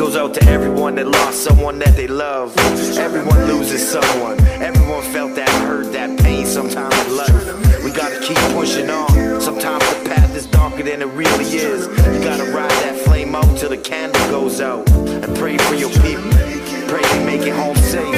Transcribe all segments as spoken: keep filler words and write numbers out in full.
goes out to everyone that lost someone that they love. Everyone loses someone. Everyone felt that hurt, that pain sometime in life. We gotta keep pushing on. Sometimes the path is darker than it really is. You gotta ride that flame out till the candle goes out. And pray for your people. Pray they make it home safe.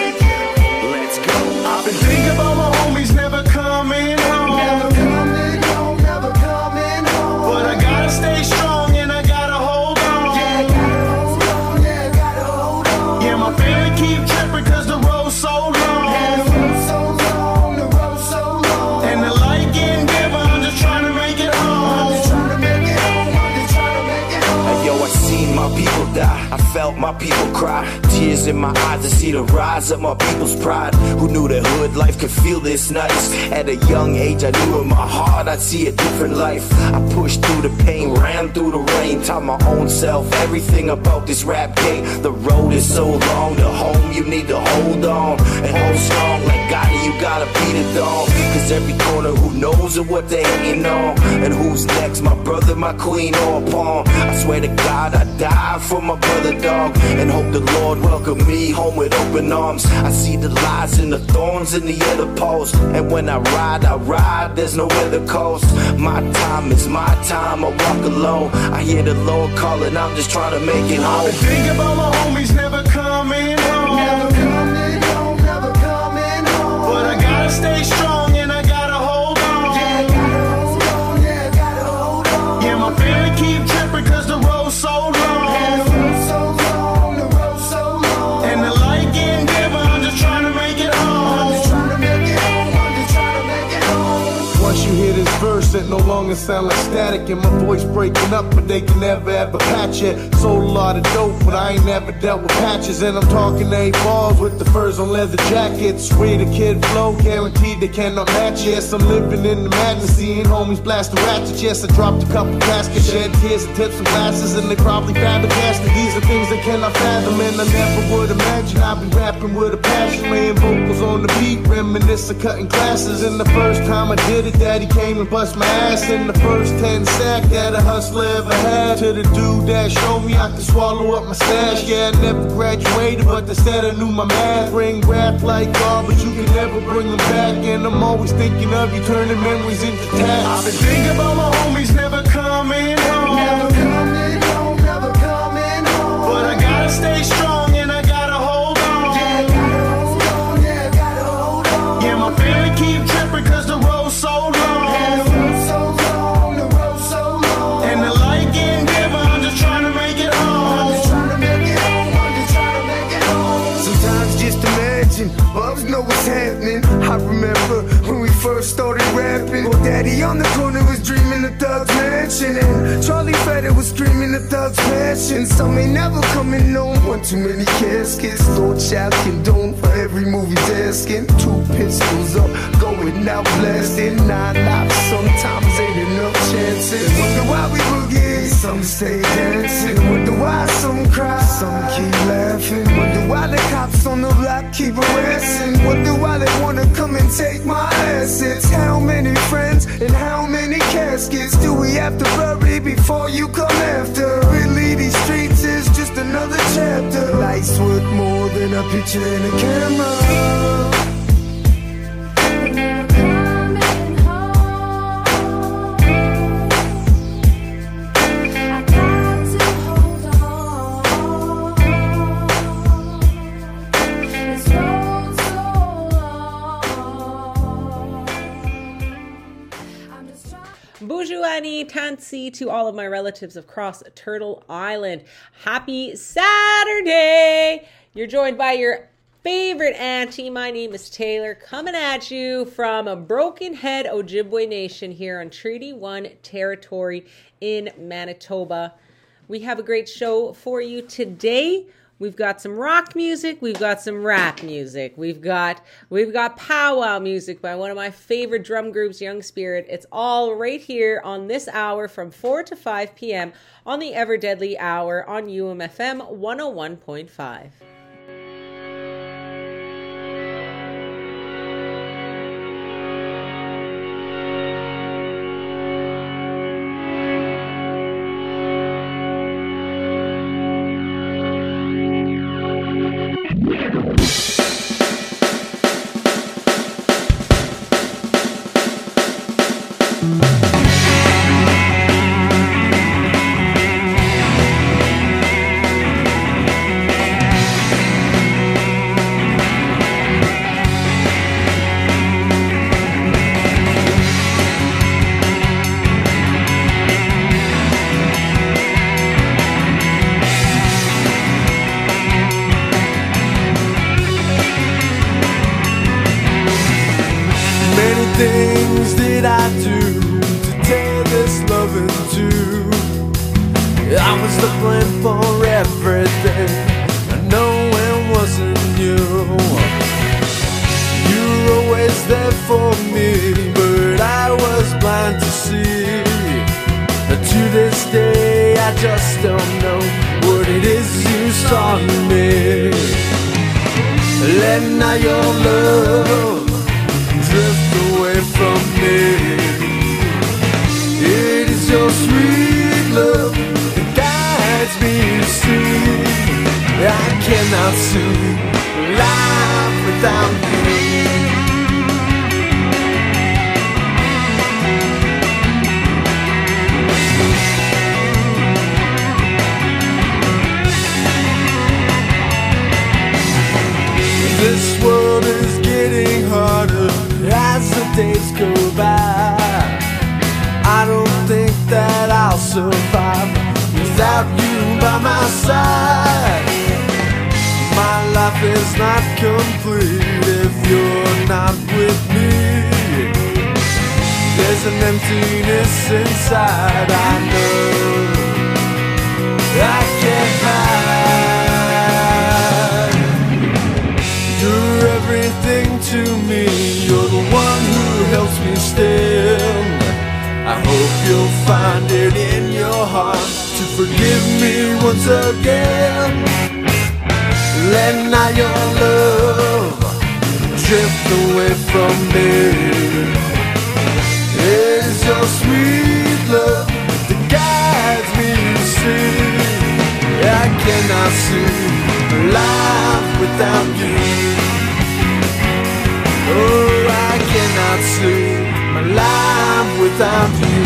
Let's go. I've been thinking about my homies never coming home. Never coming home, never coming home. But I gotta stay strong and I gotta hold on. Yeah, gotta hold on, yeah, gotta hold on. Yeah, my family keep tripping cause the road's so long. Yeah, the road's so long, the road's so long. And the light getting dim, I'm just trying to make it home. I'm just trying to make it home, I'm just trying to make it home. Hey, yo, I seen my people die. I felt my people cry. Tears in my eyes to see the rise of my people's pride. Who knew that hood life could feel this nice? At a young age, I knew in my heart I'd see a different life. I pushed through the pain, ran through the rain, taught my own self everything about this rap game. The road is so long, the home you need to hold on and hold strong. Like God, you gotta beat it on. Cause every corner who knows of what they hating on. And who's next, my brother, my queen, or a pawn. I swear to God, I die for my brother, dog. And hope the Lord welcome me home with open arms. I see the lies and the thorns in the other post. And when I ride, I ride, there's no other coast. My time is my time, I walk alone. I hear the Lord calling, I'm just trying to make it I've home. been thinking about my homies never coming home. Never coming home, never coming home. But I gotta stay strong and I gotta hold on. Yeah, gotta hold on, yeah, gotta hold on. Yeah, my family keep tripping cause the road's so long. Yeah, the road's so long, the road's so long. And the light getting dim, I'm just trying to make it I'm just home. trying to make it home, I'm just trying to make it home. Once you hear this verse, it no longer sound like static and my voice breaking up, but they can never ever patch it. Sold a lot of dope, but I ain't never dealt with patches. And I'm talking eight balls with the furs on leather jackets. Way the kid flow, guaranteed they cannot match. Yes, I'm living in the madness, seeing homies blasting ratchets. Yes, I dropped a couple caskets, shed tears and tips and glasses, and they probably fabricated. These are things they cannot fathom, and I never would imagine I'd be rapping with a passion, laying vocals on the beat, reminiscing cutting classes. And the first time I did it, Daddy came and bust my ass in the first ten sack that a hustler ever had. To the dude that showed me I could swallow up my stash. Yeah, I never graduated, but instead I knew my math. Bring rap like garbage, you can never bring them back. And I'm always thinking of you, turning memories into I've tats. been thinking about my homies never coming home. Never coming home, never coming home. But I gotta stay strong and I gotta hold on. Yeah, gotta hold on, yeah, gotta hold on. Yeah, my family keep tripping cause the road's so long. Yeah, the road's so long, the road's so long. And the light getting dim, I'm just trying to make it I'm just home. trying to make it home, I'm just trying to make it home. Sometimes just imagine, bugs know what's happening. I remember when we first started rapping. Well, Daddy on the corner was dreaming of Thug's Mansion, and Charlie Fatter was screaming of Thug's Passion. Some ain't never coming home, one too many caskets. Lord child condone for every movie's asking. Two pistols up, going out blasting. Nine lives, sometimes ain't enough chances. Wonder why we boogie, some stay dancing. Wonder why some cry, some keep laughing. Wonder why the cops on the block keep harassing. Wonder why they wanna come and take my assets. How many friends and how many caskets do we have to bury before you come after? Really, these streets is just another chapter. Life's worth more than a picture and a camera. Bujuani Tansi to all of my relatives across Turtle Island. Happy Saturday! You're joined by your favorite auntie. My name is Taylor, coming at you from Broken Head, Ojibwe Nation here on Treaty One territory in Manitoba. We have a great show for you today. We've got some rock music, we've got some rap music, we've got we've got powwow music by one of my favorite drum groups, Young Spirit. It's all right here on this hour from four to five p.m. on the Ever Deadly Hour on U M F M one oh one point five. the blame for everything. I know it wasn't you. You were always there for me, but I was blind to see. To this day, I just don't know what it is you saw in me. Let not your love drift away from me. It is your sweet love that guides me to see. I cannot see life without you. This world is getting harder as the days go by. I don't think that I'll survive without you by my side. My life is not complete if you're not with me. There's an emptiness inside, I know I can't hide. You're everything to me, you're the one who helps me stand. I hope you'll find it in your heart to forgive me once again. Let not your love drift away from me. It's your sweet love that guides me to see. I cannot see life without you. Oh, I cannot see my life without you.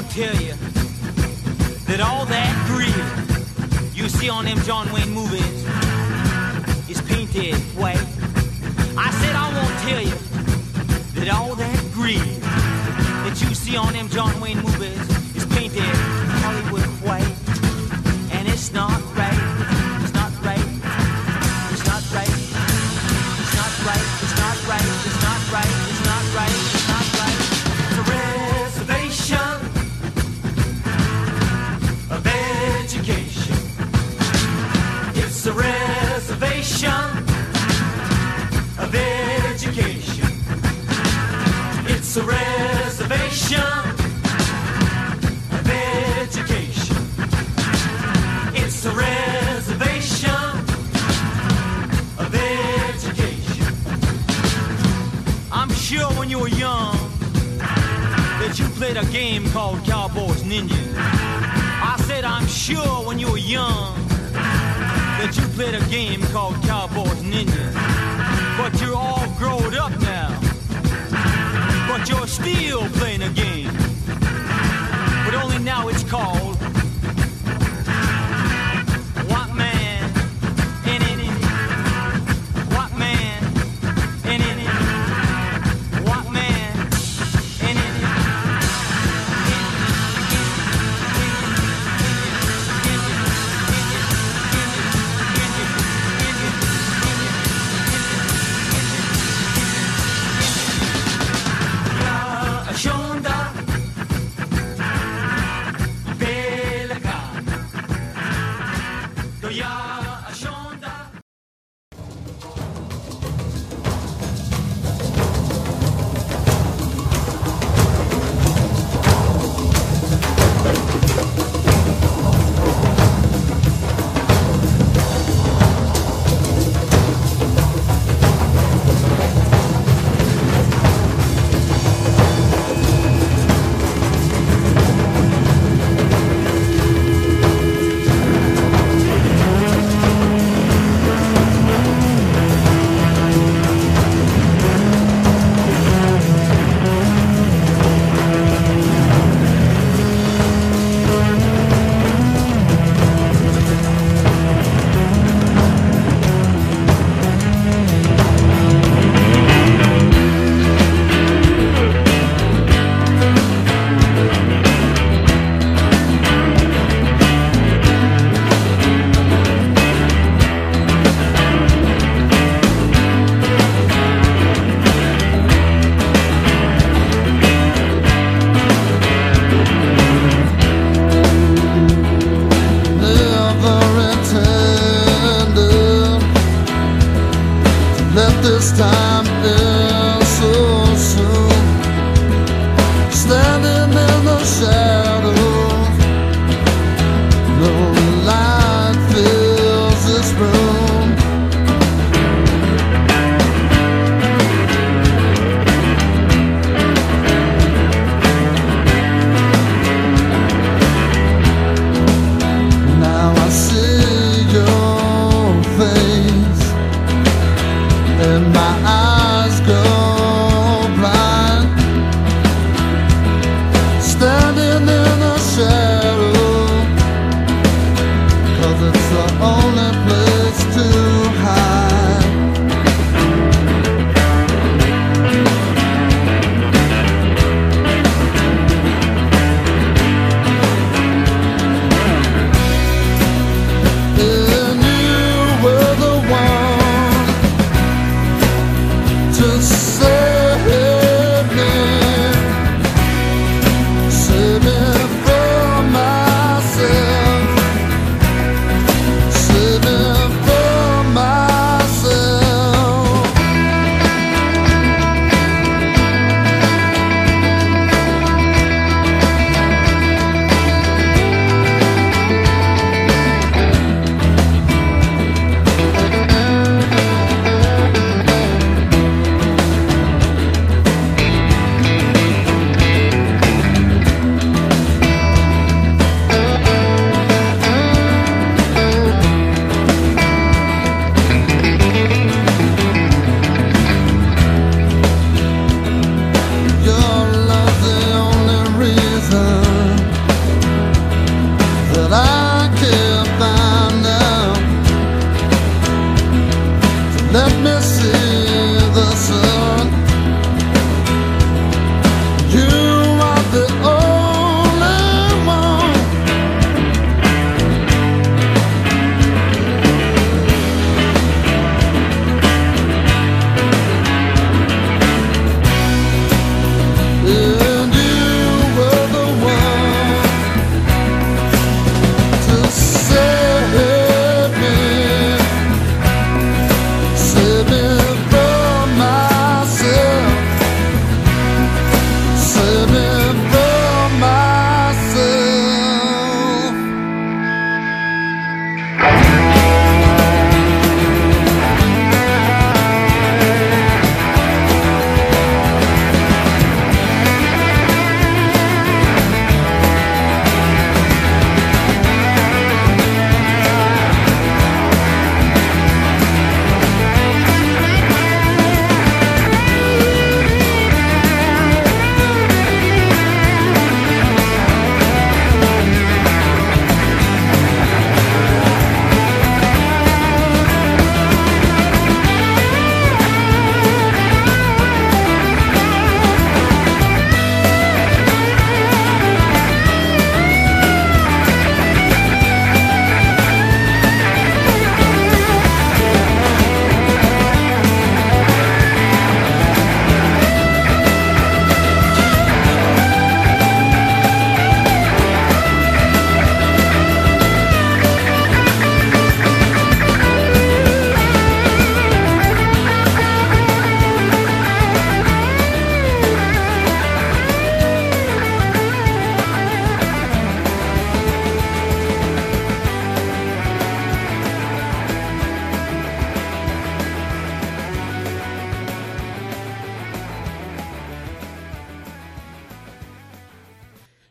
tell you that all that greed you see on them John Wayne movies is painted white. I said I won't tell you that all that greed that you see on them John Wayne movies is painted Hollywood white. And it's not right. It's not right. It's not right. It's not right. It's not right. It's not right. It's not right. It's not right. It's a reservation of education. It's a reservation of education. It's a reservation of education. It's a reservation of education. I'm sure when you were young that you played a game called Cowboys and Indians. I said I'm sure when you were young that you played a game called Cowboys and Indians. But you're all grown up now. But you're still playing a game. But only now it's called What Man in it? What Man in it? What Man in it? Shonda,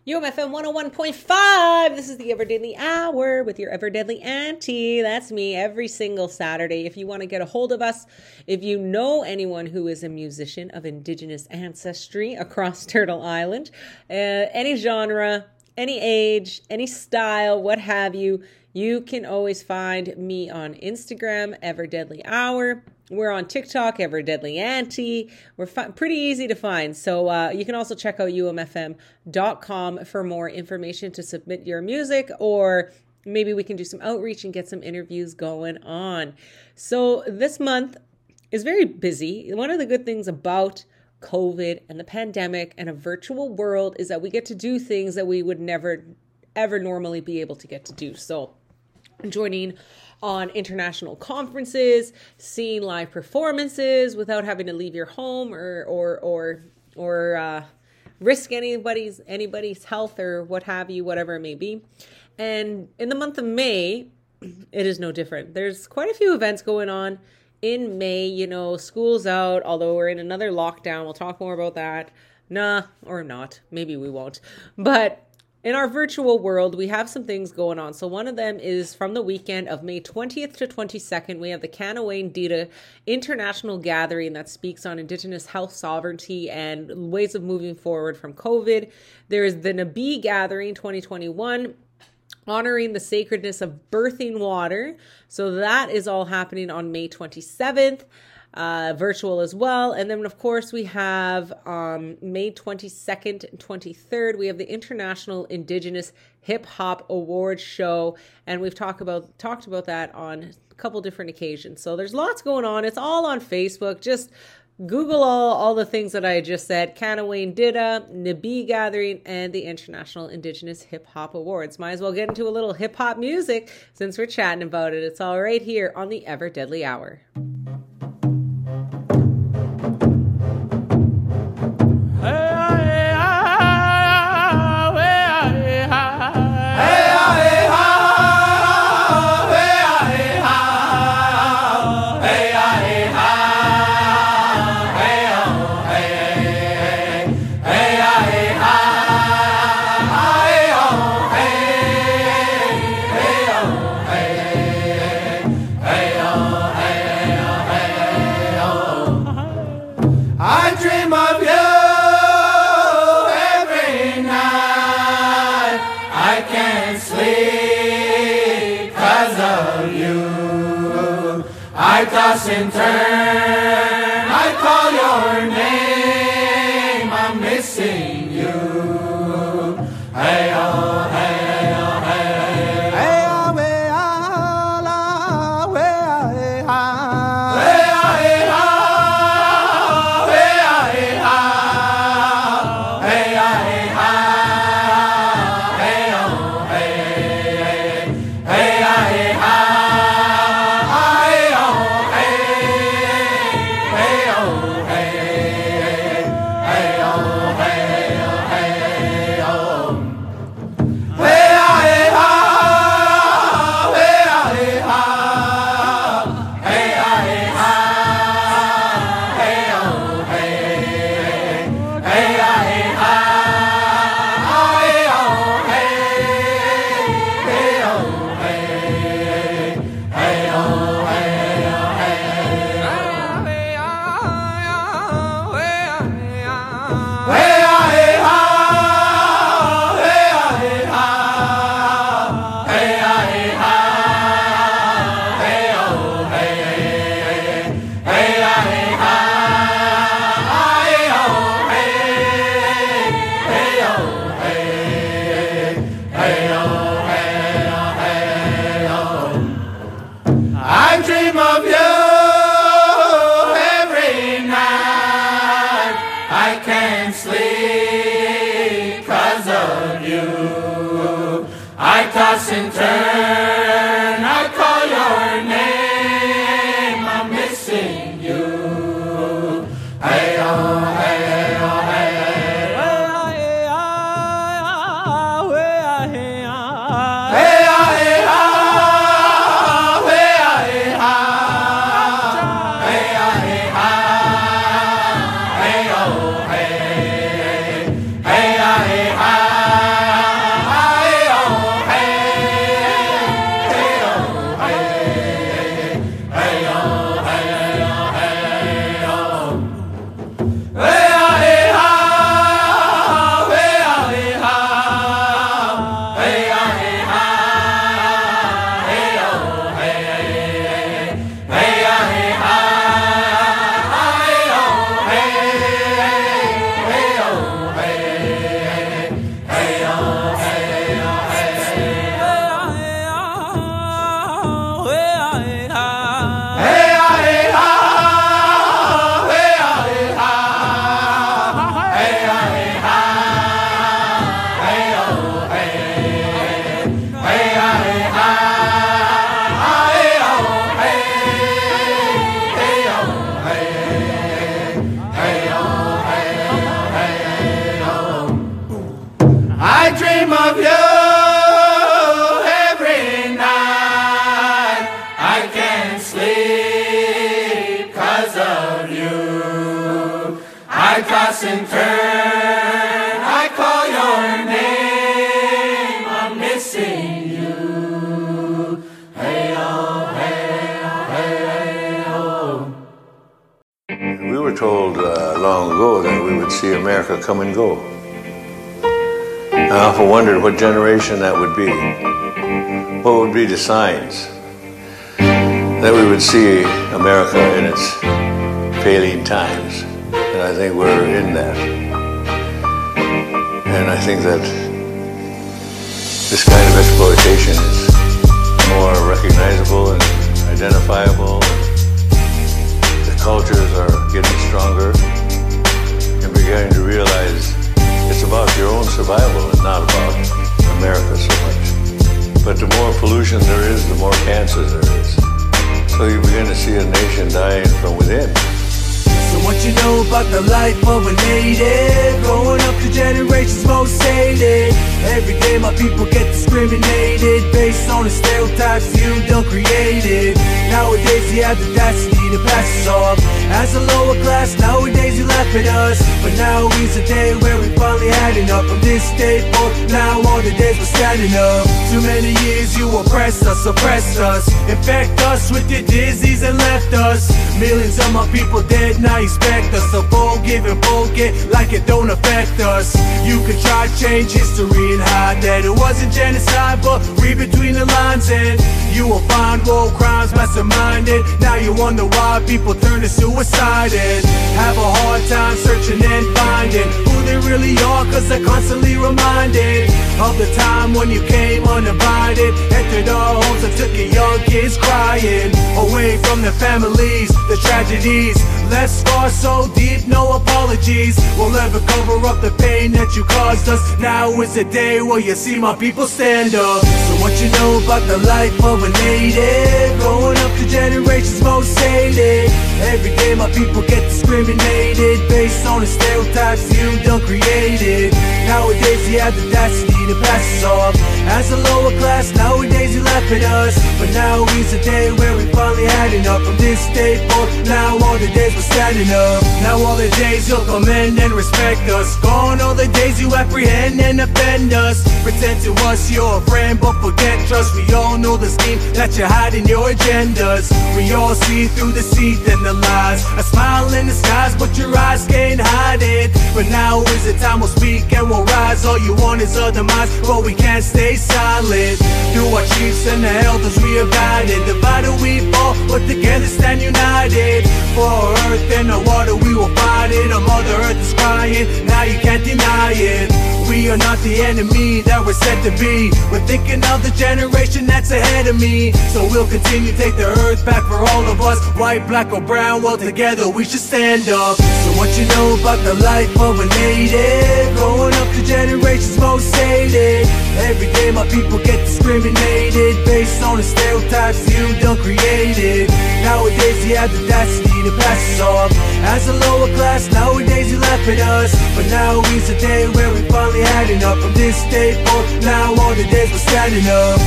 U M F M one oh one point five. This is the Ever Deadly Hour with your Ever Deadly Auntie. That's me every single Saturday. If you want to get a hold of us, if you know anyone who is a musician of Indigenous ancestry across Turtle Island, uh, any genre, any age, any style, what have you, you can always find me on Instagram, Ever Deadly Hour. We're on TikTok, Ever Deadly Auntie. We're fi- pretty easy to find. So uh, you can also check out U M F M dot com for more information to submit your music, or maybe we can do some outreach and get some interviews going on. So this month is very busy. One of the good things about COVID and the pandemic and a virtual world is that we get to do things that we would never, ever normally be able to get to do. So joining on international conferences, seeing live performances without having to leave your home or or or or uh, risk anybody's anybody's health or what have you, whatever it may be. And in the month of May, it is no different. There's quite a few events going on in May. You know, school's out, although we're in another lockdown. We'll talk more about that. Nah, or not. Maybe we won't. But in our virtual world, we have some things going on. So one of them is from the weekend of May twentieth to twenty-second. We have the Kanawain Dita International Gathering that speaks on Indigenous health sovereignty and ways of moving forward from COVID. There is the Nabi Gathering twenty twenty-one, honoring the sacredness of birthing water. So that is all happening on May twenty-seventh. Uh, virtual as well. And then, of course, we have um, May twenty-second and twenty-third. We have the International Indigenous Hip Hop Awards Show. And we've talked about talked about that on a couple different occasions. So there's lots going on. It's all on Facebook. Just Google all, all the things that I just said. Kanawain Dita, Nabi Gathering, and the International Indigenous Hip Hop Awards. Might as well get into a little hip hop music since we're chatting about it. It's all right here on the Ever Deadly Hour. In turn, I call your name, I'm missing you. Hey oh, hey oh, hey hey oh, hey ah, la, hey ah, hey ah, hey ah, hey ah, hey ah, hey ah, hey ah, hey ah, hey oh, hey, hey ah, hey ah. Toss and turn, I call your name, I'm missing you. Hey oh, hey oh, hey hey oh, hey oh, hey hey oh, hey hey oh, hey hey oh, hey oh, hey hey oh. I toss and turn, I call your name, I'm missing you. Hey oh, hey oh, hey oh. We were told uh, long ago that we would see America come and go. I often wondered what generation that would be. What would be the signs that we would see America in its failing times? And I think we're in that. And I think that this kind of exploitation is more recognizable and identifiable. The cultures are getting stronger and beginning to realize it's about your own survival and not about America so much. But the more pollution there is, the more cancer there is. So you begin to see a nation dying from within. So what you know about the life of a native? Growing up the generations most hated. Every day my people get discriminated based on the stereotypes you done created. Nowadays you have the audacity to pass us off as a lower class. Nowadays you laugh at us, but now is the day where we finally had enough. From this day forth, now all the days we're standing up. Too many years you oppressed us, oppressed us, infect us with your disease and left us. Millions of my people dead, now you expect us to forgive and forget like it don't affect us. You can try to change history and hide that it wasn't genocide, but read between the lines and you will find war crimes masterminded. Now you wonder why people turn to suicide and have a hard time searching and finding who they really are, cause they're constantly reminded of the time when you came uninvited, entered our homes and took your young kids crying away from their families. The tragedies left scars so deep, no apologies will ever cover up the pain that you caused us. Now is the day where you see my people stand up. So what you know about the life of a native? Growing up the generations most hated. Every day my people get discriminated based on the stereotypes you done created. Nowadays you have the audacity to pass us off as a lower class. Nowadays you laugh at us, but now is the day where we finally had enough. From this day forth, now all the days we're standing up. Now all the days you'll commend and respect us. Gone all the days you apprehend and offend us. Pretend to us you're a friend, but forget trust. We all know the scheme that you're hiding your agendas. We all see through the deceit and the lies. A smile in the skies, but your eyes can't hide it. But now is the time we'll speak and we'll rise. All you want is our demise, but we can't stay silent. Through our chiefs and the elders we have guided. Divided we fall, but together stand united. For our earth and the water we will fight it. Our mother earth is crying, now you can't deny it. We are not the enemy that we're said to be. We're thinking of the generation that's ahead of me. So we'll continue to take the earth back for all of us. White, black or brown, well together we should stand up. So what you know about the life of a native? Growing up the generations most hated. Every day my people get discriminated based on the stereotypes you done created. Nowadays you have the audacity to pass us off as a lower class. Nowadays you laugh at us, but now is the day where we finally had enough. From this day forth, now all the days we're standing up.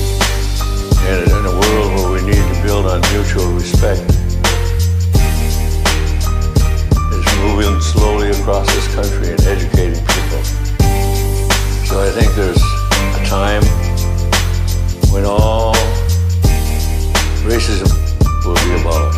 And in a world where we need to build on mutual respect, it's moving slowly across this country and educating people. So I think there's a time when all racism will be abolished.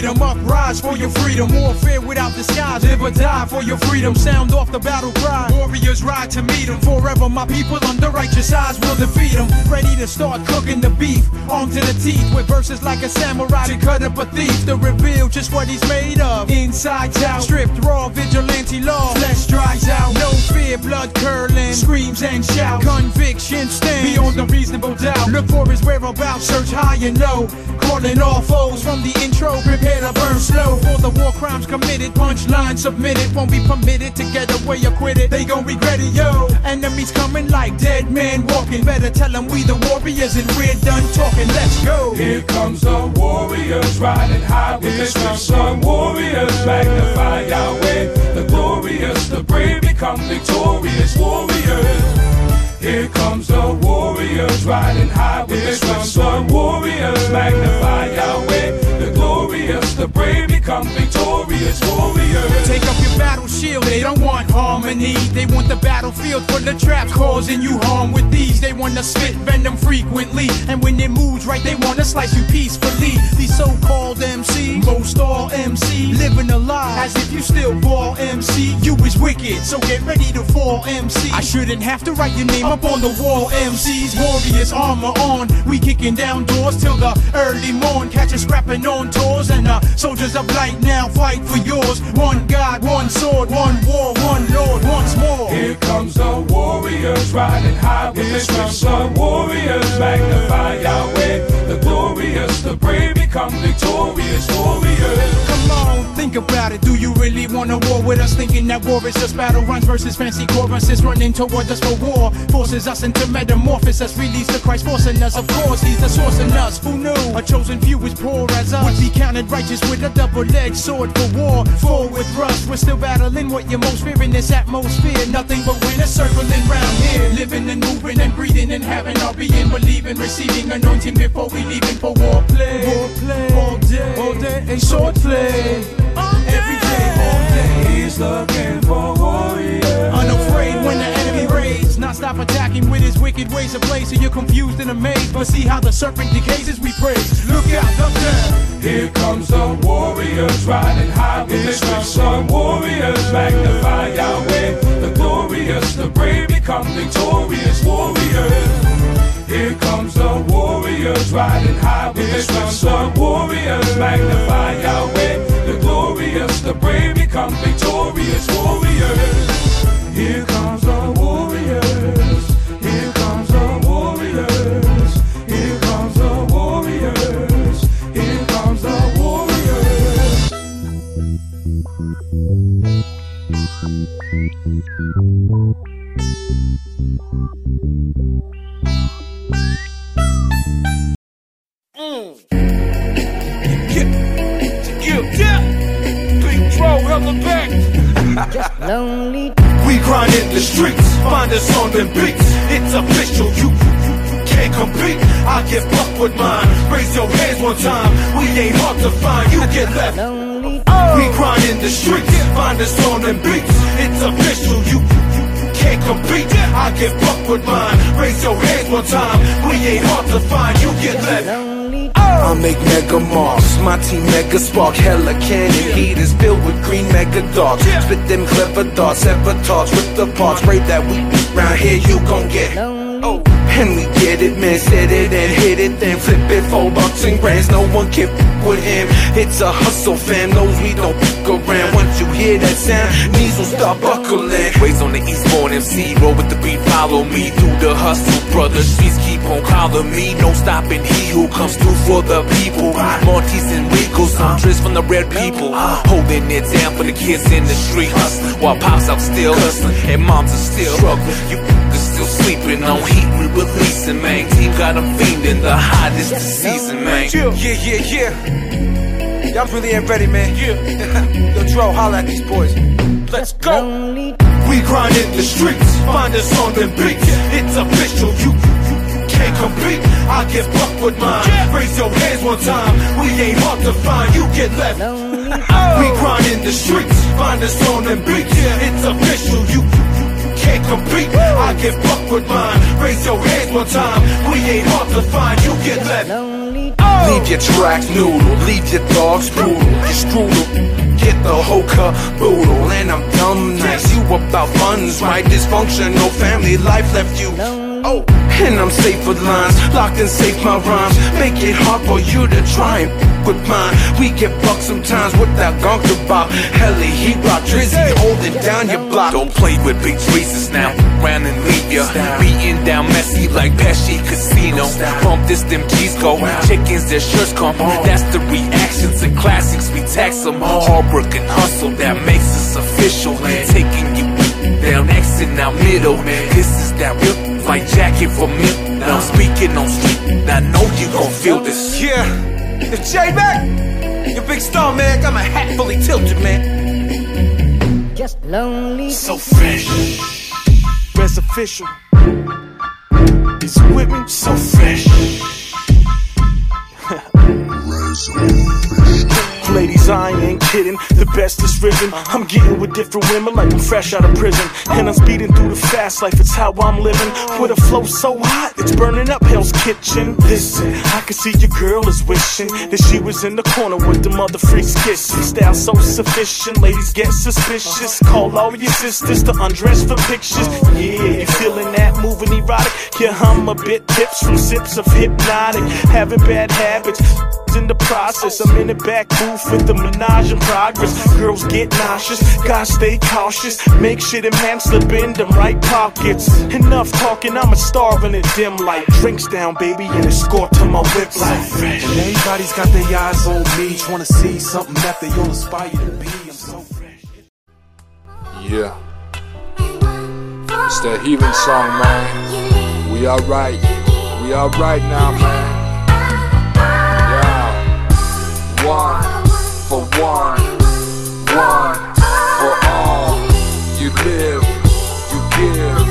freedom. Uprise for your freedom. Warfare without disguise. Live or die for your freedom. Sound off the battle cry. Warriors ride to meet them. Forever my people under righteous eyes will defeat them. Ready to start cooking the beef. Armed to the teeth with verses like a samurai to cut up a thief. To reveal just what he's made of. Insides out. Stripped raw vigilante law. Flesh dries out. No fear. Blood curling. Screams and shouts. Conviction stands beyond a reasonable doubt. Look for his whereabouts. Search high and low. Calling all foes from the intro. Prepare to burn slow. For the war crimes committed. Punchline submitted. Won't be permitted to get away or quit it. They gon' regret it, yo. Enemies coming like dead men walking. Better tell them we the warriors and we're done talking. Let's go. Here comes the warriors riding high with the streets. The warriors magnify Yahweh. The glorious, the brave become victorious warriors. Here comes the warriors riding high with the streets. The warriors magnify Yahweh. The glorious, the brave become victorious warriors. Take up your battle shield, they don't want harmony. They want the battlefield full of traps causing you harm with these. They wanna spit venom frequently, and when it moves right, they wanna slice you peacefully. These so-called M Cs, most all M C, living a lie as if you still ball M C. You is wicked, so get ready to fall M C. I shouldn't have to write your name up on the wall. M Cs, warriors, armor on. We kicking down doors till the early morn. Catch us scrapping on tours, and the soldiers of light now fight for yours. One God, one sword, one war, one Lord, once more. Here comes the warriors riding high with the streets. The warriors magnify Yahweh. The glorious, the brave become victorious warriors. Come on, think about it. Do you really want a war with us? Thinking that war is just battle runs versus fancy choruses running toward us for war. Forces us into metamorphosis, release the Christ forcing us. Of course, he's the source in us. Who knew? A chosen few is poor as us. Would be counted righteous with a double-edged sword for war. Forward with rust, we're still battling what you're most fearing. This atmosphere, nothing but winter circling round here. Living and moving and breathing and having our being, believing, receiving anointing before we leaving for war play. War play, all day, all day, and sword play. Every day, all day. He's looking for warriors. Unafraid when the enemy raids, not stop attacking with his wicked ways of play. So you're confused and amazed, but see how the serpent decays as we praise. Look out, look down. Here comes the warriors riding high with the streets. The warriors magnify Yahweh. The glorious, the brave become victorious warriors. Here comes the warriors riding high with the streets. The warriors magnify Yahweh. The glorious, the brave become victorious warriors. Here comes the warriors. Here comes the warriors. Here comes the warriors. Here comes the warriors. Mm. Yeah, yeah, yeah. Big Dro, hella back. Just lonely. We grind in the streets, find us on them beats. It's official, you, you, you, you can't compete. I get buck with mine. Raise your hands one time. We ain't hard to find. You get left. Lonely. Oh. We grind in the streets, find us on them beats. It's official, you, you, you, you can't compete. I get buck with mine. Raise your hands one time. We ain't hard to find. You get left. I make mega marks, my team mega spark. Hella cannon heat is filled with green mega darks. Spit them clever thoughts, ever talks with the parts. Pray that we round here you gon' get oh. And we get it, man, set it and hit it, then flip it, four bucks and grands. No one can f with him, it's a hustle fam, knows we don't f around. Once you hear that sound, knees will start buckling. Raised on the Eastbourne M C, roll with the beat, follow me through the hustle, brother. Streets keep on calling me, no stopping he who comes through for the people. Monty's and Rico's, hundreds from the red people, holding it down for the kids in the street, while pops out still hustling and moms are still struggling. You still sleeping on heat, we releasing, man. Team got them fiending, the hottest this season, man. Yeah, yeah, yeah. Y'all really ain't ready, man. Yeah. Yo, Dro, holla at these boys. Let's go. We grind in the streets, find us on them beats. It's official, you, you, you, you can't compete. I get buck with mine. Raise your hands one time. We ain't hard to find. You get left. We grind in the streets, find us on them beats. It's official, you, you, you can't compete. I get fucked with mine. Raise your hands one time. We ain't hard to find. You get left. Oh. Leave your track noodle. Leave your dogs brutal. Your strudel. Get the whole caboodle. And I'm dumb nice. You about funds, right? Dysfunctional family life left you. Oh, and I'm safe with lines, locked and safe my rhymes. Make it hard for you to try and f with mine. We get fucked sometimes with that gunk about. Helly, he rock Drizzy, holding down your block. Don't play with big tweezers now, round and leave ya. Beating down messy like Pesci Casino. Bump this, them G's go. Chickens, their shirts come. That's the reactions and classics, we tax them. Hard work and hustle, that makes us official. Taking you down X and now middle. This is that real like jacket for me. Now I'm speaking on street. I know you gon' feel this. Yeah, it's J-Mac, your big star, man. Got my hat fully tilted, man. Just lonely. So fresh. Rest official. Is you with me? So fresh. Ladies, I ain't kidding, the best is risen. I'm getting with different women like I'm fresh out of prison. And I'm speeding through the fast life, it's how I'm living. With a flow so hot, it's burning up Hell's Kitchen. Listen, I can see your girl is wishing that she was in the corner with the mother freaks kissing. Style so sufficient, ladies get suspicious. Call all your sisters to undress for pictures. Yeah, you feeling that, moving erotic. Yeah, I'm a bit tips from sips of hypnotic. Having bad habits in the process. I'm in the back booth with the menage in progress. Girls get nauseous, gotta stay cautious. Make sure them hands slip in them right pockets. Enough talking, I'ma starve in a dim light. Drinks down, baby, and escort to my whip light. And everybody's got their eyes on me, trying to see something that they all aspire to be. I'm so fresh. Yeah, it's that healing song, man. We alright, we alright now, man. One for one, one for all. You live, you give.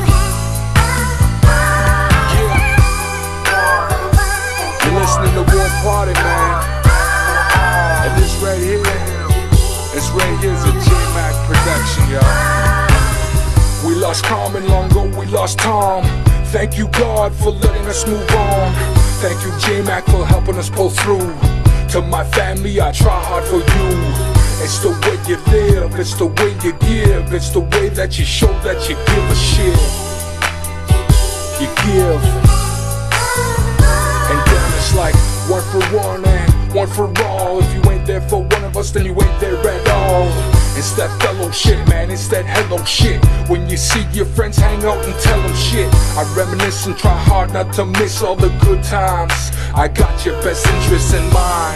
Yeah. You're listening to War Party, man. And this right here, this right here is a J-Mac production, y'all. We lost Carmen long ago, we lost Tom. Thank you, God, for letting us move on. Thank you, J-Mac, for helping us pull through. To my family, I try hard for you. It's the way you live, it's the way you give. It's the way that you show that you give a shit. You give. And then it's like one for one and one for all. If you ain't there for one of us, then you ain't there at all. It's that fellow shit, man, it's that hello shit. When you see your friends hang out and tell them shit, I reminisce and try hard not to miss all the good times. I got your best interests in mind.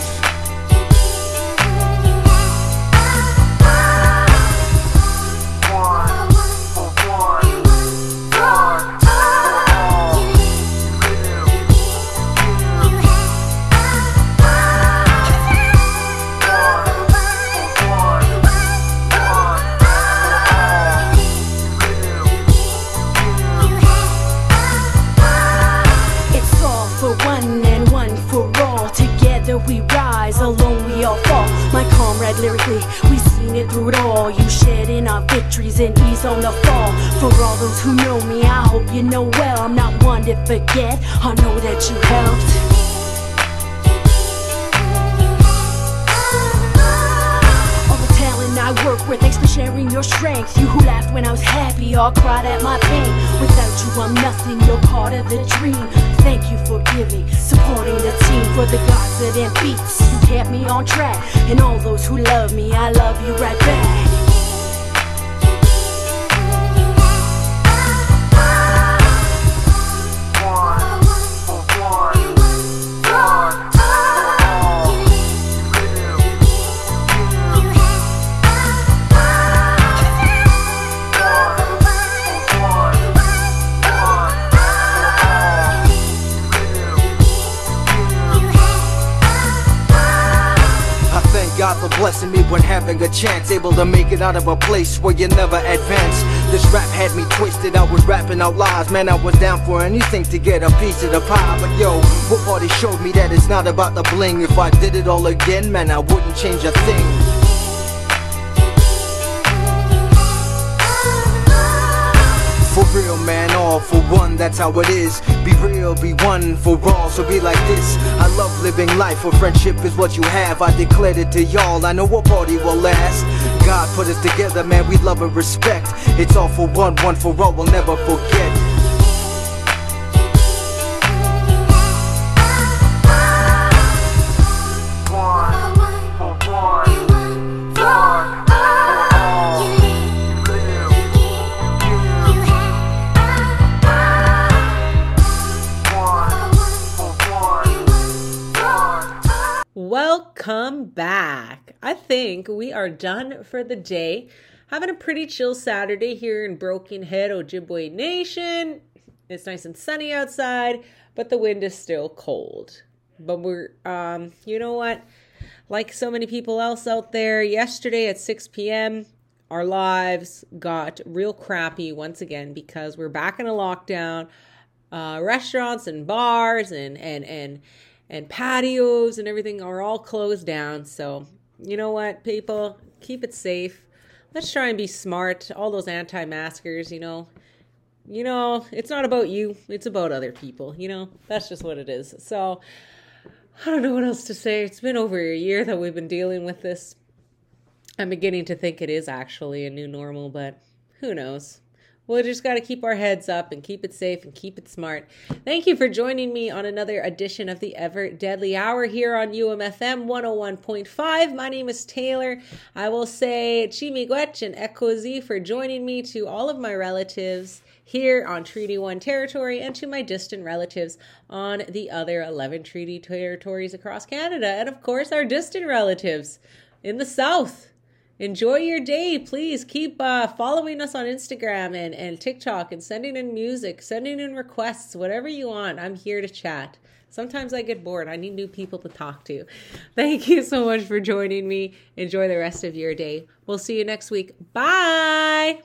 We rise, alone we all fall. My comrade lyrically, we've seen it through it all. You shed in our victories and ease on the fall. For all those who know me, I hope you know well. I'm not one to forget, I know that you helped. I work with, thanks for sharing your strength. You who laughed when I was happy, or cried at my pain. Without you I'm nothing, you're part of the dream. Thank you for giving, supporting the team. For the gods of them beats, you kept me on track. And all those who love me, I love you right back. God for blessing me when having a chance, able to make it out of a place where you never advance. This rap had me twisted, I was rapping out lies. Man, I was down for anything to get a piece of the pie. But yo, War Party showed me that it's not about the bling. If I did it all again, man, I wouldn't change a thing. For real, man, all for one, that's how it is. Be real, be one for all, so be like this. I love living life, for friendship is what you have. I declared it to y'all, I know what party will last. God put us together, man, we love and respect. It's all for one, one for all, we'll never forget. Welcome back. I think we are done for the day. Having a pretty chill Saturday here in Broken Head, Ojibwe Nation. It's nice and sunny outside, but the wind is still cold. But we're, um, you know what? Like so many people else out there, yesterday at six p.m., our lives got real crappy once again because we're back in a lockdown. Uh, restaurants and bars and, and, and, and patios and everything are all closed down. So, you know what, people? Keep it safe. Let's try and be smart. All those anti-maskers, you know. You know, it's not about you. It's about other people, you know. That's just what it is. So, I don't know what else to say. It's been over a year that we've been dealing with this. I'm beginning to think it is actually a new normal, but who knows? We'll just got to keep our heads up and keep it safe and keep it smart. Thank you for joining me on another edition of the Ever Deadly Hour here on U M F M one oh one point five. My name is Taylor. I will say Chimigwech and Ekozi for joining me, to all of my relatives here on Treaty one territory, and to my distant relatives on the other eleven treaty territories across Canada. And of course, our distant relatives in the South. Enjoy your day. Please keep uh, following us on Instagram and, and TikTok, and sending in music, sending in requests, whatever you want. I'm here to chat. Sometimes I get bored. I need new people to talk to. Thank you so much for joining me. Enjoy the rest of your day. We'll see you next week. Bye.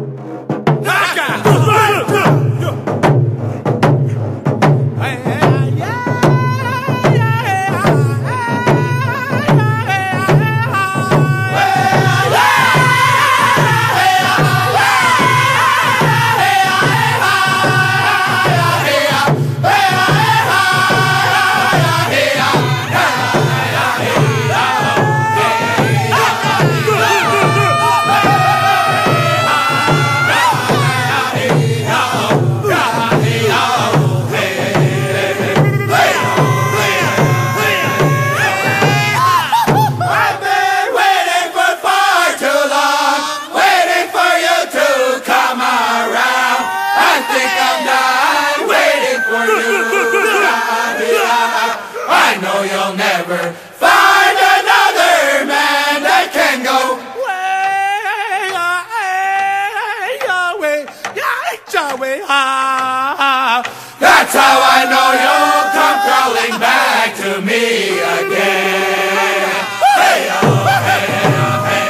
That's how I know you'll come crawling back to me again. Hey, oh, hey, oh, hey.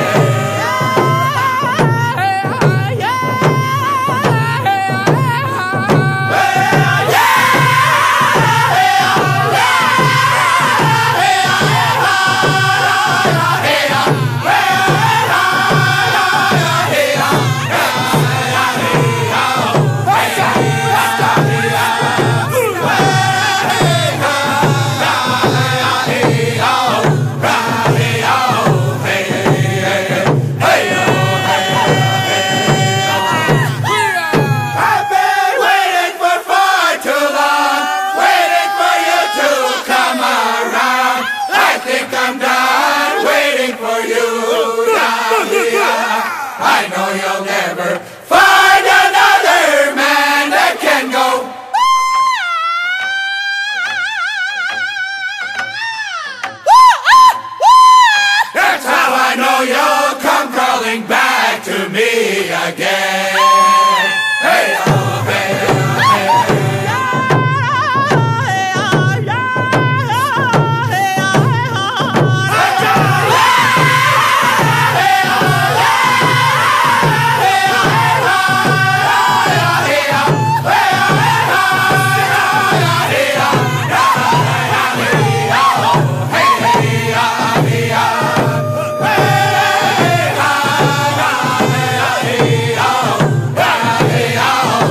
I know you'll never find another man that can go. That's how I know you'll come crawling back to me again. Hey, oh, hey, oh, hey. Hey, oh,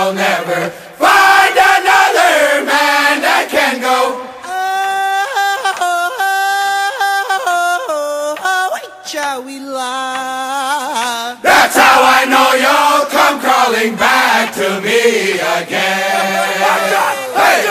you'll never find another man that can go. Shall we lie? That's how I know you'll come crawling back to me again. Hey,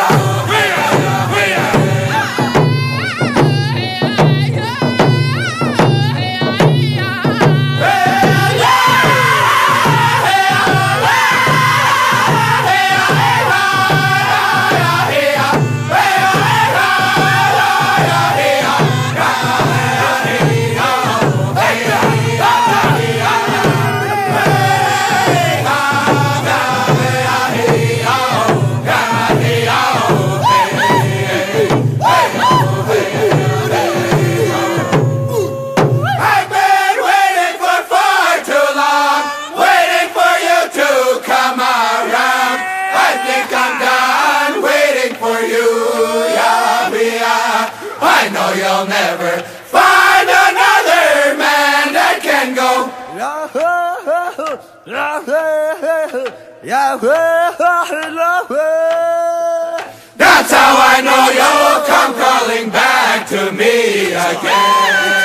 you'll never find another man that can go. That's how I know you'll come crawling back to me again.